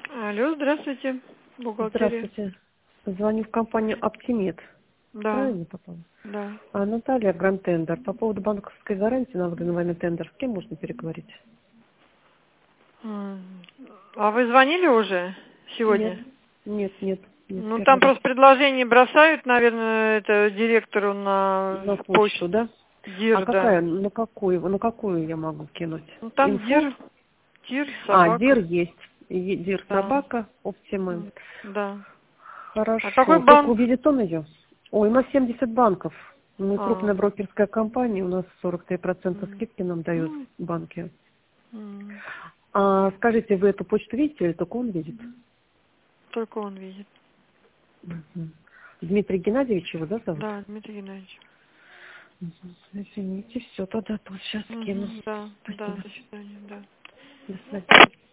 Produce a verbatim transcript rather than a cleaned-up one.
Алло, здравствуйте. Бухгалтерия. Здравствуйте. Звоню в компанию Оптимед. Да, Правильно попала? да. А, Наталья, Гранд-тендер. По поводу банковской гарантии на выгодный тендер. С кем можно переговорить? М. А вы звонили уже Нет. сегодня? Нет, нет. Нет, Ну, там первый раз. просто предложение бросают, наверное, это директору на На почту. почту, да? А Дир, да. какая? На какую? На какую я могу кинуть? Ну, там Инфо? дир, дир, А, Дир собака. есть. Е- Дир Да. собака, Оптимы. М, Да. А какой Хорошо. Только банк? увидит он ее? Ой, у нас семьдесят банков. Мы А. крупная брокерская компания, у нас сорок три процента М. скидки нам дают М. банки. М. А скажите, вы эту почту видите или только он видит? Только он видит. Мгм. Дмитрий Геннадьевич его, да, зовут? Да, Дмитрий Геннадьевич. Мгм. Извините, все, тогда тут сейчас скину. Мгм, да, да, Спасибо. до свидания, да. До свидания.